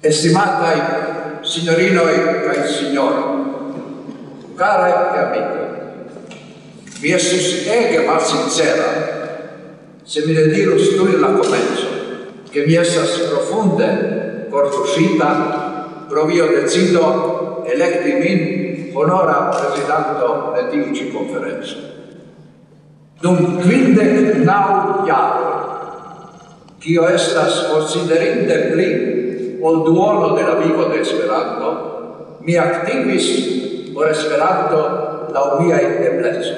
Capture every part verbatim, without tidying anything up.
Estimatai signorinoi kai signori, carai e amici, mi estus ege mal sincera se mi redirus tu in la comenzo, che mi estas profunde cortusita pro vio decido electi min honora presidanto de tiu ci conferenza. Dum quindec nau iaro, cio estas considerinde pli ol duono de la vivo de Esperanto, mi activis por Esperanto la mia eblezzo.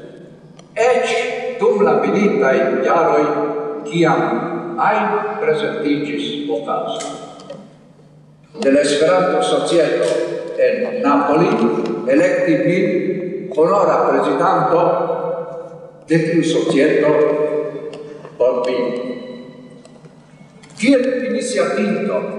Ec dum la militae iaroi, ciam ain presentigis ocasio. De l'Esperanto Societo en Napoli electi min honora presidanto de tiu societo por vi. Kiel iniziatinto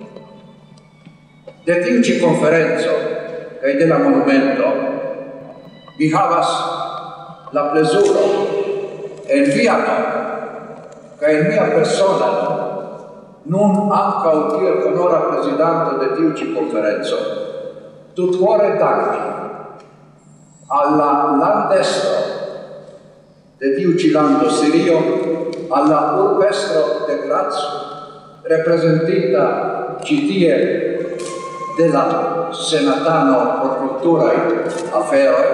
de tiu ci conferenzo cae de la monumento, vi havas la plesuro en via nom cae in mia persona nun ancau kiel honora presidanto de tiu ci conferenzo tut cuore danki alla landestro de tiu ci lando Sirio, alla urbestro de Graz, representita citie de la senatano por culturae aferoi,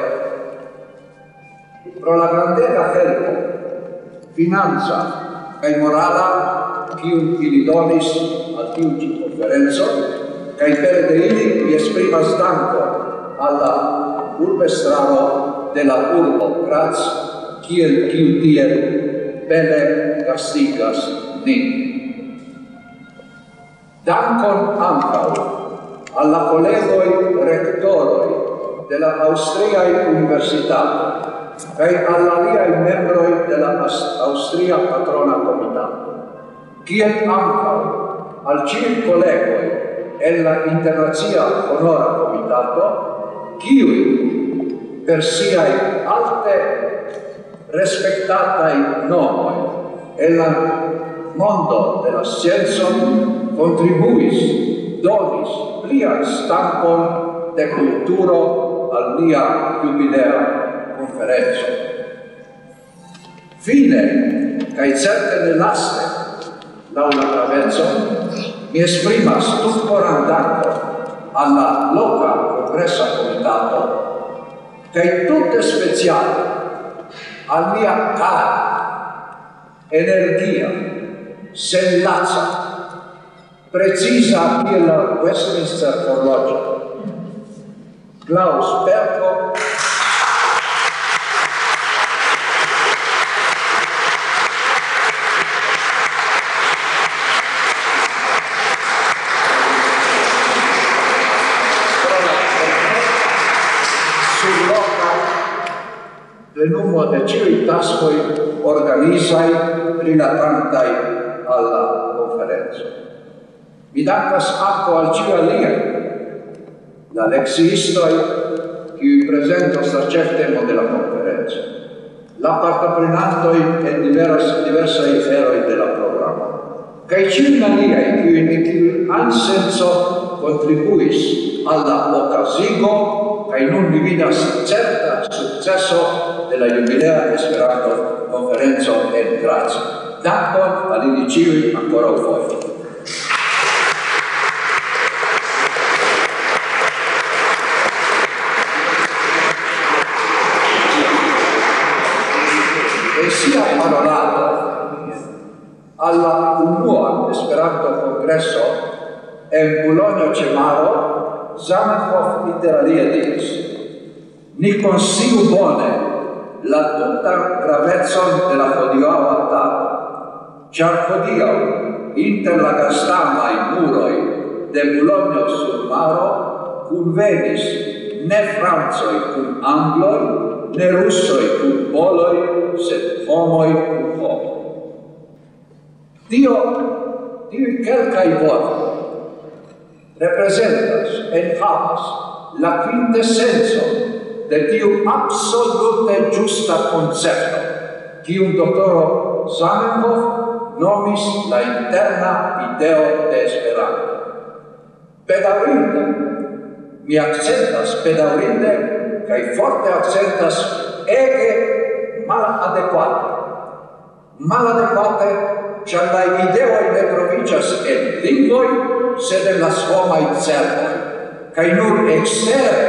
pro la grandega helpo, finanza cae morala quium ili donis al tiu ci conferenzo, cae per de ili mi esprimas danko alla urbestraro de la urbo Graz, kiel quiu tiel bene castigas nin. Dankon ancau alla collegoi rectoroi de la Austriae Universitato cae alla liai membroi de la Austria Patrona Comitato, kiel ancau al civil collegoi e la Internazia Honora Comitato, kiui per siai alte respectatai nomoi e la mondo de la scienza contribuis, donis plian stampon de culturo al mia jubilea conferenzo. Fine, cae certe ne laste, laula gravezzo, mi esprimas tut coram danko alla loca congressa comitato, cae tutte speciale al mia cara, energia, senlaza, precisa kiel la Westminster orologio. Klaus Berko, surloca plenumo de ciui taskoi organizai rilatantai alla conferenza. Mi dankas anco al ciu aliai, la lexiistoi, qui presentos la certemo de la conferenza, la partoprenantoi en divers, diversai eroi de la programma, cae ciu aliai, qui in ciu ansenso contribuis alla ocasigo, cae nun mi vidas certa successo de la jubilea Esperanto conferenzo en Graz. Dankon al ili ciui ancora ufoie. Sia parolato alla unua Esperanto congresso en Bulonio Cemaro, Zamenhof interalie diris: ni consiu bone la tuta gravezzon de la hodiaŭa tago, ĉar hodiaŭ inter la gastamaj muroj de Bulonio sur Maro kunvenis ne francoj kun angloj, ne russoi cum poloi, sed homoi cum homo. Dio, tiui quelcai voti, representas en havas la quintessenzo de tiu absolute giusta concepto, quium doctoro Zamenhof nomis la interna ideo de Esperanto. bedaŭrinde, mi akcentas bedaŭrinde kaj forte akcentas ege maladekvate. Maladekvate, ĉar la ideoj ne troviĝas en lingvoj, sed en la homaj cerboj. Kaj nur ekstere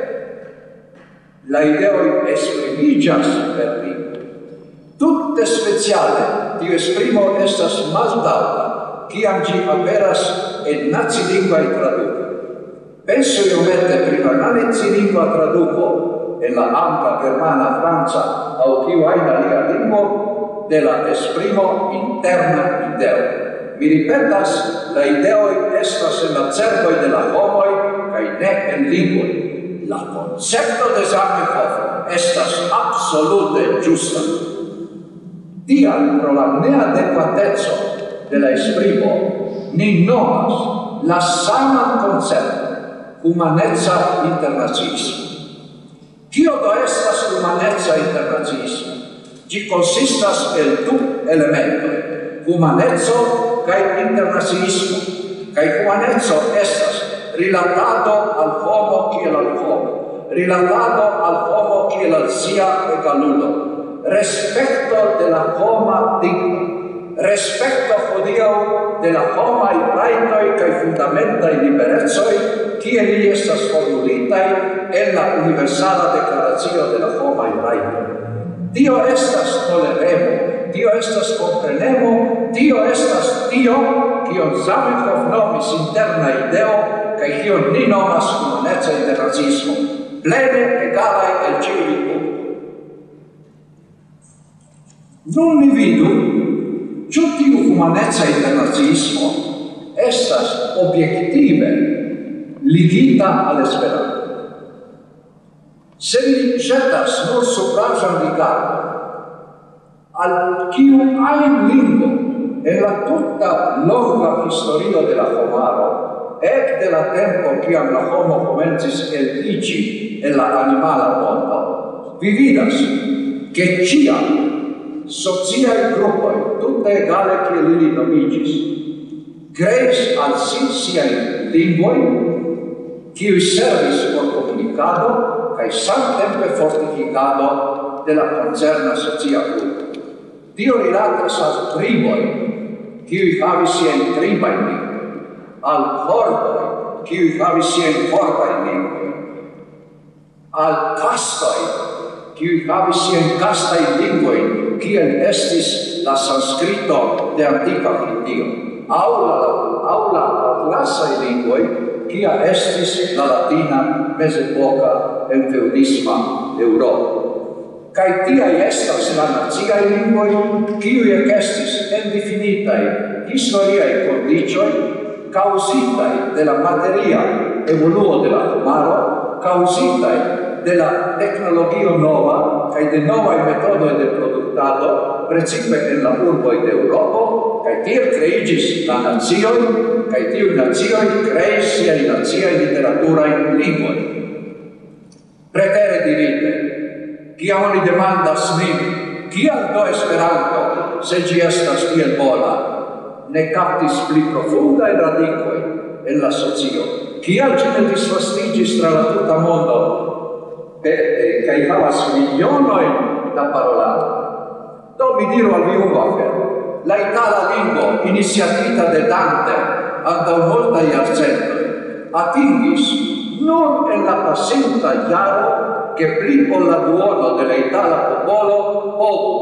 la ideoj esprimiĝas per lingvo. Tutte speciale tiu esprimo estas maldaŭra, kiam ĝi aperas en nacilingvaj tradukoj. Pensu iomete pri la nacilingva traduko en la angla, germana, franca aŭ kiu ajn alia lingvo de la esprimo interna ideo. Mi ripetas, la ideoj estas en la cerboj de la homoj kaj ne en lingvoj. La koncepto de Zamenhof estas absolute ĝusta. Tial, pro la neadekvateco de la esprimo, ni nomas la saman koncepton humaneca internaciismo. Kio do estas humaneca internaciismo? Ĝi konsistas el du elementoj, humaneco kaj internaciismo. Kaj humaneco estas rilatado al homo kiel al homo, rilatado al homo kiel al sia egalulo, respekto de la homa digno, respekto hodiaŭ de la homaj rajtoj kaj fundamentaj liberecoj, kiel ili estas formulitaj en la Universala Deklaracio de la Homaj Rajtoj. Tio estas toleremo, tio estas komprenemo, tio estas tio, kion Zamenhof nomis interna ideo, kaj kion ni nomas humaneca internaciismo, plene egalaj el ĉiuj punktoj. Nun ni vidu, ĉu tiu humaneca internaciismo estas objektive ligita al Esperanto. Se vi ĵetas nur supraĵan rigardon al kiu ajn lingvo en la tuta longa historio de la homaro, ekde la tempo kiam la homo komencis eliĝi en la animala mondo, vi vidas, ke ĉiam sociaj grupoj, tute egale kiel ili nomiĝis, kreis al si siajn lingvojn, kiuj servis por komunikado kaj samtempe fortifikado de la koncerna socia grupo. Tio rilatas al triboj, kiuj havis siajn tribajn lingvojn, al hordoj, kiuj havis siajn hordajn lingvojn, al kastoj, kiuj havis siajn kastajn lingvojn, kiel estis la sanskrito de antika Hindio, aŭ la aŭ la klasaj lingvoj, kia estis la latina mezepoka en feŭdisma Eŭropo. Kaj tiaj estas la naciaj lingvoj, kiuj ekestis en difinitaj historiaj kondiĉoj, kaŭzitaj de la materia evoluo de la homaro, kaŭzitaj de la teknologio nova kaj de novaj metodoj de produktado, precipe en la urboj de Eŭropo, kaj tiel kreiĝis la nacioj, kaj tiuj nacioj kreis siajn naciajn literaturajn lingvojn. Pretere dirite, kiam oni demandas nin, kial do Esperanto, se ĝi estas tiel bona, ne kaptis pli profundajn radikojn en la socio, kial ĝi ne disvastiĝis tra la tuta mondo kaj havas milionojn da paroladoj? Do mi diru al vi unu afero. La itala lingvo, iniciatita de Dante antaŭ multaj jarcentoj, atingis nur en la pasinta jaro ke pli ol la duono de la itala popolo povu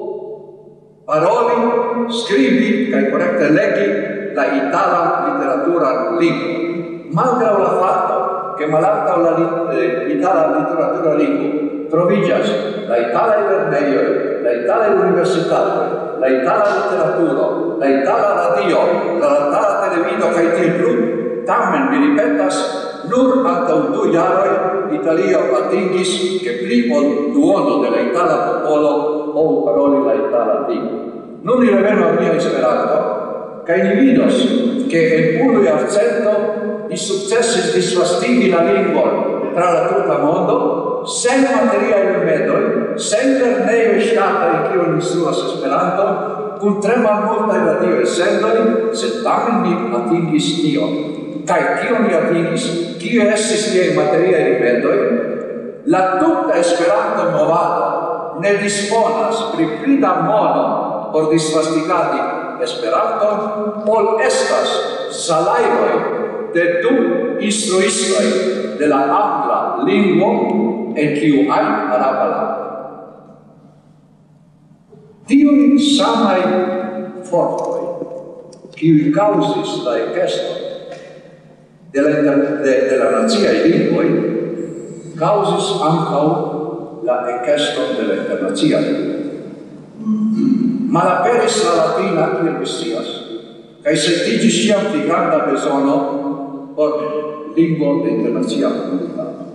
paroli, skribi kaj korekte legi la itala literaturan lingvon. Malgraŭ la fakto ke malantaŭ la itala literatura lingvo troviĝas la italaj lernejoj, la italaj universitatoj, la itala literaturo, la itala radio, la itala televido kaj tiel plu, tamen mi ripetas, nur antaŭ du jaroj Italio atingis ke pli ol duono de la itala popolo povu paroli la itala lingvo. Nun ni revenu al mia Esperanto, kaj ni vidos ke en unu jarcento ni sukcesis disvastigi la lingvon tra la tuta mondo, sen materiaj rimedoj, sen lernejoj ŝtataj kiuj instruas Esperanton, cum tre malmultae radio essendoi, sed tamen mi atingis tio. Cae tio mi atingis, cio estis liei materiae rimedoi, la tuta Esperanto movado ne disponas pri pli da mono por disvastigadi Esperanton, ol estas salajroj de du instruistoj de la angla lingvo en kiu ajn araba lando. Tiuj samaj fortoj, kiuj kaŭzis la ekeston de la, de, de la naciaj lingvoj, kaŭzis ankaŭ la ekeston de la internacia lingvo. Malaperis la latina, kiel vi scias, kaj sentiĝis ĉiam pli granda bezono por lingvo de internacia komunikado.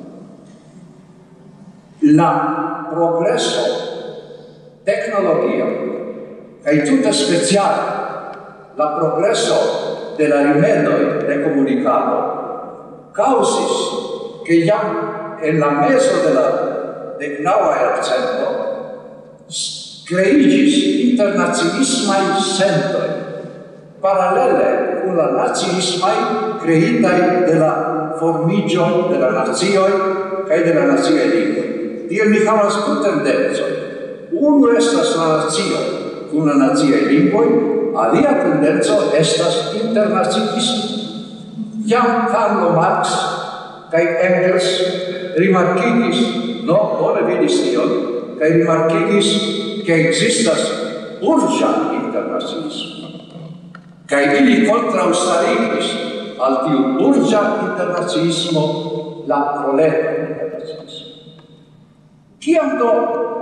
La progreso tecnologia, kaj tute speciale la progreso de la rimedoj de komunikado kaŭzis ke jam en la mezo de la deknaŭa jarcento kreiĝis internaciismaj sentoj, paralele kun la naciismaj kreitaj de la formiĝo de la nacioj kaj de la naciaj lingvoj. Tie mi havas du tendencoj. Unu estas la nacio kun la naciaj lingvoj, alia tendenco estas internaciismo. Jam Karl Marx kaj Engels rimarkigis, no, bone vidis tion, kaj rimarkigis che existas urgia internaciismo. Kaj ili kontraŭstarigis al tiu urgia internaciismo la proleta internaciismo. Kiam do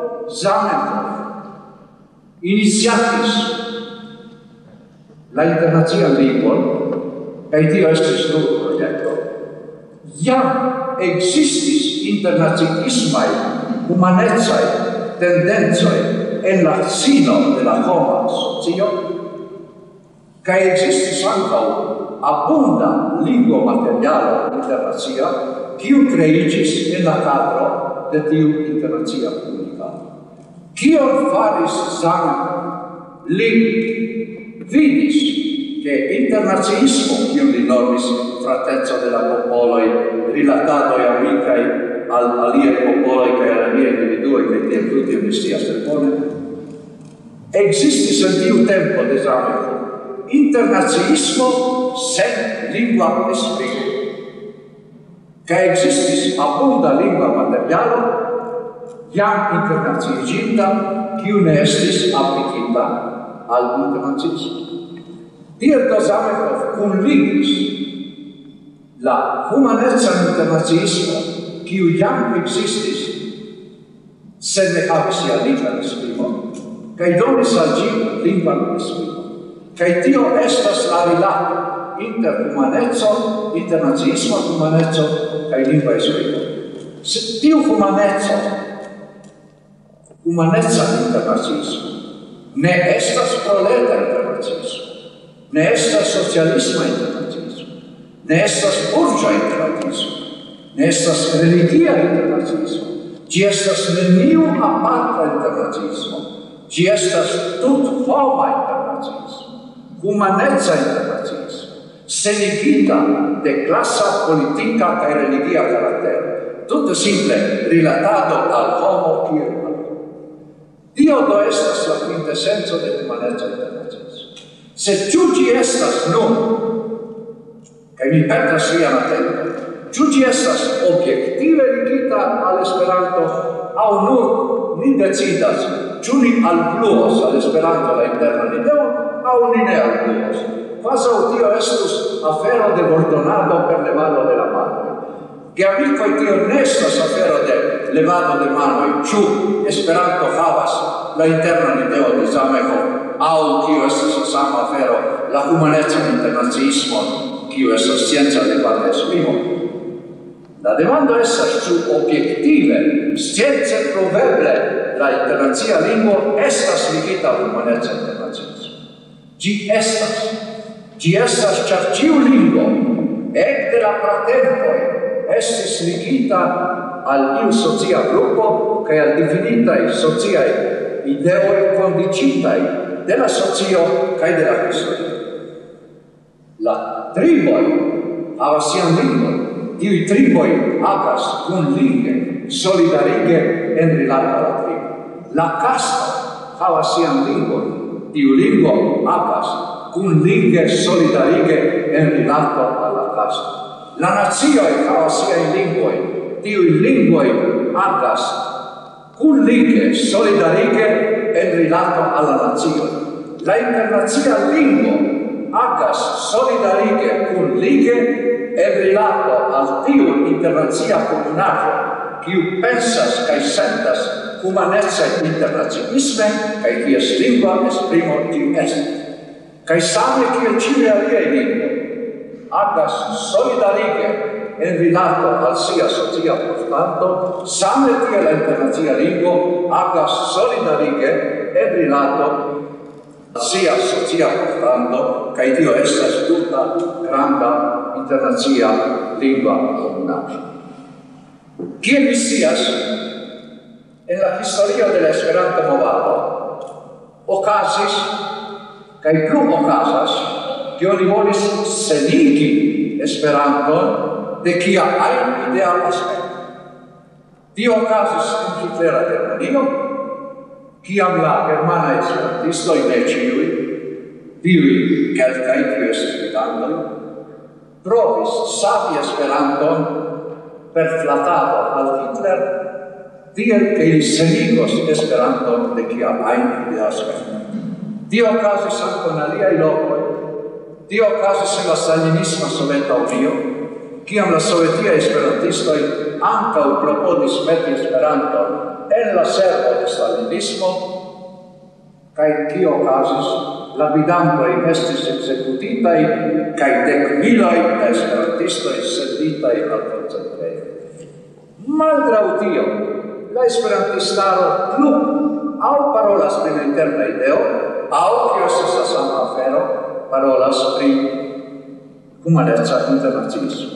Zamenhof iniciatis la internacian lingvon, kaj tio estis nur projekto, jam existis internaciismaj humanecaj tendenzoj en la sino de la homa socio, kaj existis ankaŭ abunda lingvo materialo internacia, kiu kreiĝis en la kadro de tiu internacia komunikado. Kion faris Zamenhof? Li vidis che internaciismo, kiun li nomis frateco de la popoloj, rilatadoj amikaj al aliaj popoloj kaj al aliaj individuoj, kaj tiel tutti oni scias tre bone, existis en tiu tempo de Zamenhof internaciismo sen lingua esprimo. Kaj existis abunda lingua materialo jam internaciiĝinta, kiu ne estis aplikita al internaciismo. Tiel do Zamenhof kunligis la humanecan internaciismo, kiu jam existis, sed ne havis sia lingvan esprimon, kaj donis al ĝi lingvan esprimon. Kaj tio estas la rilato inter humaneco, internaciisma humaneco kaj lingva esprimo. Tiu humaneco, humaneca internaciismo, ne estas proleta internaciismo, ne estas socialisma internaciismo, ne estas urĝa internaciismo, ne estas religia internaciismo, ĝi estas neniu aparta internaciismo, ĝi estas tuthoma internaciismo, humaneca internaciismo, senigita de klasa, politika kaj religia karaktero, tute simple rilatado al homo kiel al homo. Tio do estas la quintessenco de humaneca internaciismo. Sed ĉu ĝi estas nun, kaj mi petas vian atenton, ĉu ĝi estas objektive ligita al Esperanto, aŭ nur ni decidas, ĉu ni alfluos al Esperanto la internan ideon, aŭ ni ne alfluos. Kvazaŭ tio estus afero de voĉdonado per levado de la manoj. Geamikoj, tio ne estas afero de levado de manoj, ĉu Esperanto havas la internan ideon de Zamenhof, aŭ kio estas sama afero la humanecan internaciismon, kiu estas scienca debata esprimo. La demando estas, ĉu objektive, science proveble, la internacia lingvo estas ligita al humaneca internaciismo. Ĝi estas. Ĝi estas, ĉar ĉiu lingvo, ekde la pratempoj, estis ligita al iu socia grupo kaj al difinitaj sociaj ideoj kondicitaj della socio kaj de la historio. La triboj havas sian lingvon. Tiuj triboj agas kunlige, solidarige en rilato al la tribo. La kasto havas sian lingvon. Tiu lingvo agas kunlige, solidarige en rilato al la kasto. La nacioj havas siajn lingvojn. Tiuj lingvoj agas kunlige, solidarige en rilato al la nacioj. La internacia lingvo agas solidarige kunlige en rilato al tiu internacia comunaĵo, kiu pensas kaj sentas humanece internaciisme kaj kies lingva esprimo ĝi estas. Kaj same kiel ĉiuj aliaj lingvoj agas solidarige en rilato al sia socia postanto, same tiel la internacia lingvo agas solidarige en rilato sia socia postanto, kaj tio estas tuta granda internacia lingua comunaĵo. Kiel vi scias, en la historio de la Esperanto-movado okazis kaj plu okazas, ke oni volis senigi Esperanton de kia ajn idea aspekto. Tio okazis en hitlera Germanio, kiam la germanaj esperantistoj, ne ĉiuj, tiuj kelkaj, kiuj estis gvidantoj, provis savi Esperanton per flatado al Hitler, tiel ke ili senigos Esperanton de kia ajn idea aspekto. Tio okazis ankaŭ en aliaj lokoj. Tio okazis en la stalinisma Soveta Unio, kiam la sovetiaj esperantistoj ankaŭ klopodis meti Esperanton en la servo de stalinismo, kaj kio okazis? La gvidantoj estis ekzekutitaj kaj dekmiloj da esperantistoj senditaj al koncentrejo. Malgraŭ tio, la esperantistaro plu aŭ parolas pri la interna ideo, aŭ kio estas la sama afero, parolas pri humaneca internaciismo.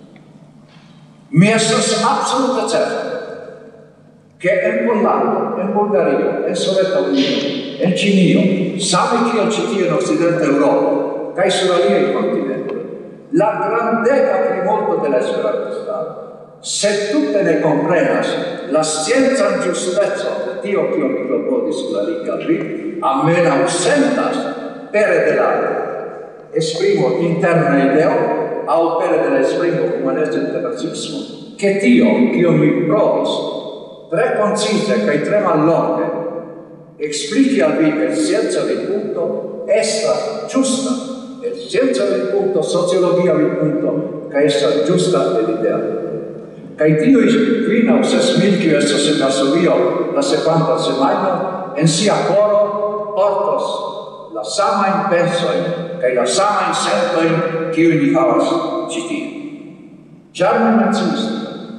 Mi estas absolute certa che en Pollando, en Bulgario, en Soveta Unio, en Ĉinio, same kiel ĉi tie en okcidenta Eŭropo kaj sur aliaj kontinentoj, la grandega plimulto de la esperantistaro, se tute ne komprenas la sciencan ĝustecon de tio, kio mi klopodis klarigi al vi, almenaŭ sentas pere de la esprimo interna ideo aŭ pere de la esprimo humaneca internaciismo, ke tio, kio mi provis tre concise kaj tre mallonge explichi al vi el scienza del punto estas giusta, el scienza del punto, sociologia del punto, kaj estas giusta dell'idea. Kaj tiuj kvin aŭ ses mil kiuj estas en Varsovio la sekvantan semajnon en sia koro portos la samajn pensojn kaj la samajn sentojn kiujn ni havas ĉi tie. Ĉar mi menciis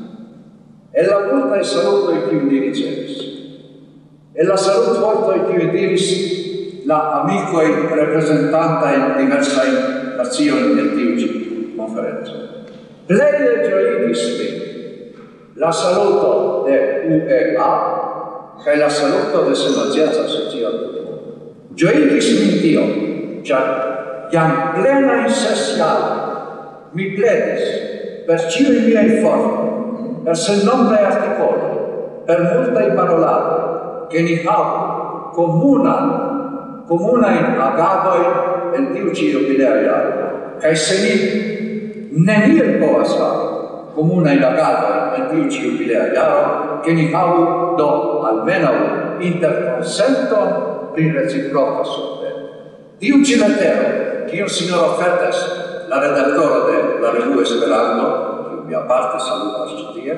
en la multaj salutoj kiujn ni ricevis, en la salutvortoj kiuj diris la amikoj reprezentantaj diversajn naciojn en tiu ĉi konferenco. Pleje ĝojigis min la saluto de U E A kaj la saluto de Sennaciaca Asocio. Ĝojigis min tio, ĉar jam plenaj ses jaroj mi pledis per ĉiuj miaj fortoj, per sennombraj artikoloj, per multaj paroladoj, che ni havu comunan, comunajn agadojn en tiu ĉi jubilea jaro. Kaj se ni neniel povas havi comunajn agadojn en tiu ĉi jubilea jaro, che ni havu do almenaŭ interkonsenton pri reciproka subteno. Tiu ĉi letero, kiun sinjoro Fertes, la redaktoro de la Revuo Esperanto, kiu mi aparte salutas ĉi tie,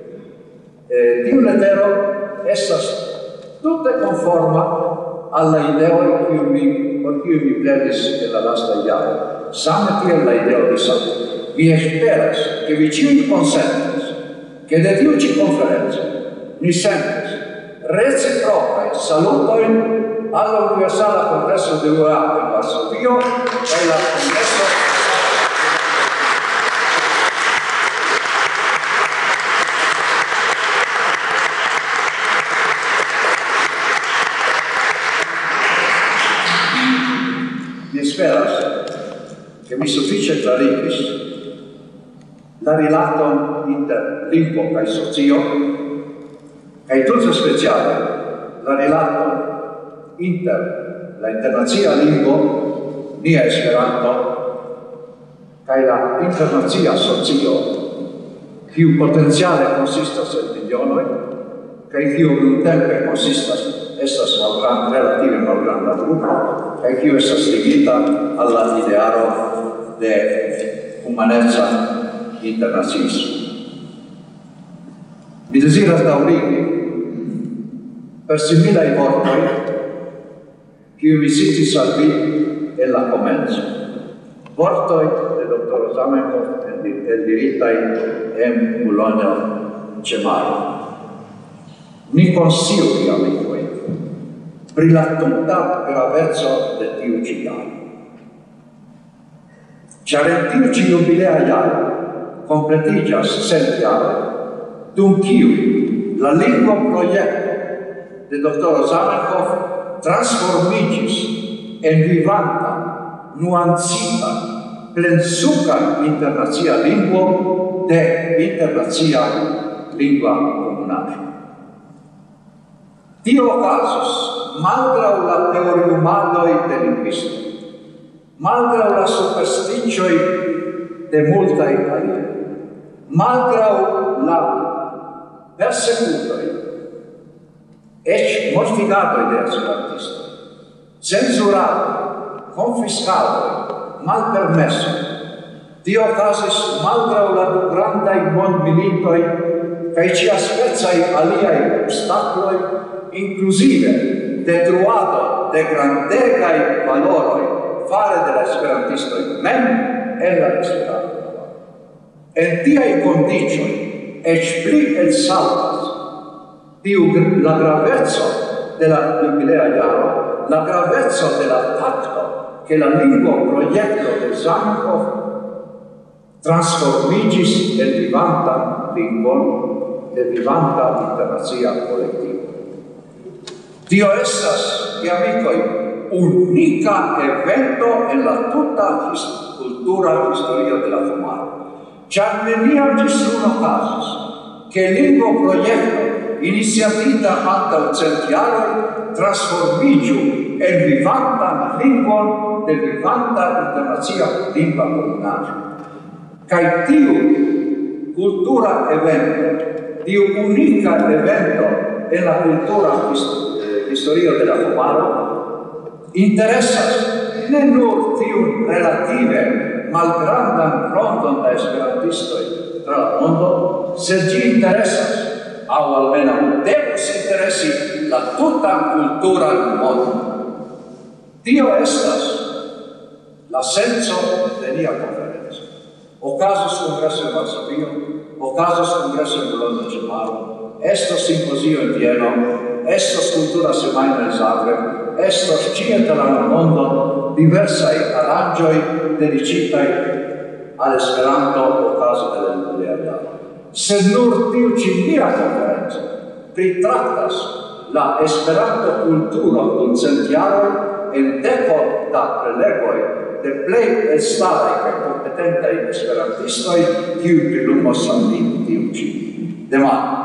tiu letero estas tutte conforma alla ideo kiu mi por kiu mi pledis en la lasta jaro. Same tiel la ideo de saluto. Mi esperas ke vi ĉiuj konsentas ke de tiu ĉi konferenco ni sentas reciprokaj salutojn al la Universala Kongreso de U E A en Varsovio kaj la Kongreso dice clarigis, la rilaton inter lingvo cae socio, cae tutto speciale, la rilaton inter la internazia lingvo, nia Esperanto, cae la internazia socio, quiu potenziale consistas en milionoi, cae quiu un tempe consistas estas malgranda, relative malgranda grupo, cae quiu estas ligita alla idearo de humanezza internaziismo. Mi desiras daurigi per similai vortoi quiu mi citis al vi en la comenzo. Vortoi de doctor Zamenhof el diritai en Bologna Cemaro. Ni consiuli, amicoi, pri la tutta gravezzo de tiu ci iaro. Char en tiu ci jubilea iaro completigas cent iaro, dum quiu la lingua proiecto de doctor Zamenhof transformigis en vivanta, nuancita, plensuca internazia lingua de internazia lingua comunale. Tio casus, malgrau la teoriumadoi de linguistoi, malgrau la supersticioi de multai alie, malgrau la persecutoi, ec mortigatoi de esperantistoi, censuratoi, confiscatoi, malpermessoi, tio casis malgrau la du grandai mondmilitoi, cae cia spezai aliai obstaculoi, inclusive detruado de grandegai valoroi fare de la esperantistoi mem en la Esperanto. En tiai condicioi, ec pli el saltas, tiu la gravezzo de la jubilea iaro, la gravezzo de la facto che la lingua proiecto de Zamenhof transformigis en vivanta lingua, de vivanta internazia collettiva. Tio estas, mi amicoi, unica evento en la tuta his cultura historia de la humano. Char neniam gis uno casus, che lingua proiecto iniziatita anta centiaroi transformigiu en vivanta lingua de vivanta internazia lingua comunale. Cai tiu cultura evento, tiu unica evento en la cultura historia de la humano, interessas ne nur tiu relative malgrandan rondon da esperantistoi tra la mondo, sed gi interessas, au almeno devus interessi, la tuta cultura del mondo. Tio estas la senso de nia conferenza. Ocasus congresso in Varsovio, ocasus congresso in Bologna Cemaro, estos simposio in Vieno, estos cultura semaina in Zagreb, estos cie tra la mondo diversai arrangioi dedicitai al Esperanto o caso delle Jubilea. Se nur tiu ci nia conferenza pritrattas la Esperanto cultura dun centiaroi en deco da prelegoi de plei elstarai cae competentai esperantistoi quiu prilumos al mi tiu ci demanda.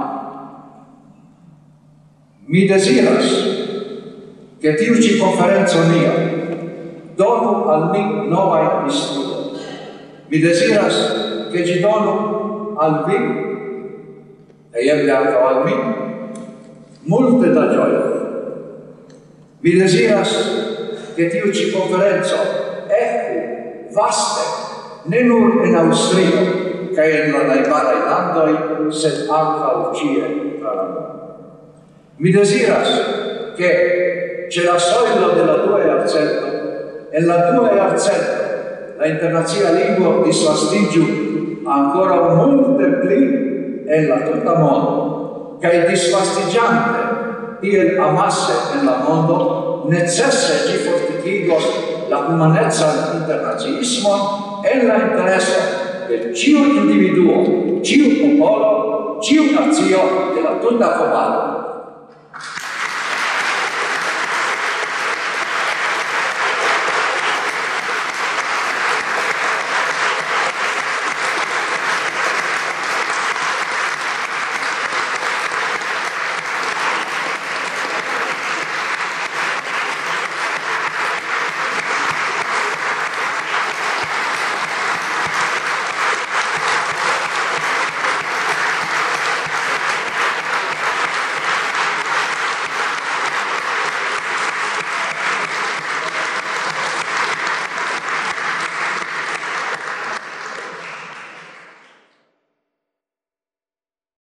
Mi desiras che tiu ci conferenza mia donu al mi novai instrui. Mi desiras che ci donu al vi, e eble anca al mi, multe da gioia. Mi desiras che tiu ci conferenza ecu vaste, ne nur in Austria, cae in la naibarai landoi, sed anca ucie tra la mondo. Mi desiras che c'è la soila della due arcento, e la due arcento, la internazia lingua disfastigiu ancora multe pli e la tutta mondo, che è disfastigiante il amasse nella mondo, necesse ci fortichigos la humanezza internaziismo e la interesse del ciu individuo, ciu popolo, ciu nazio della tutta comando.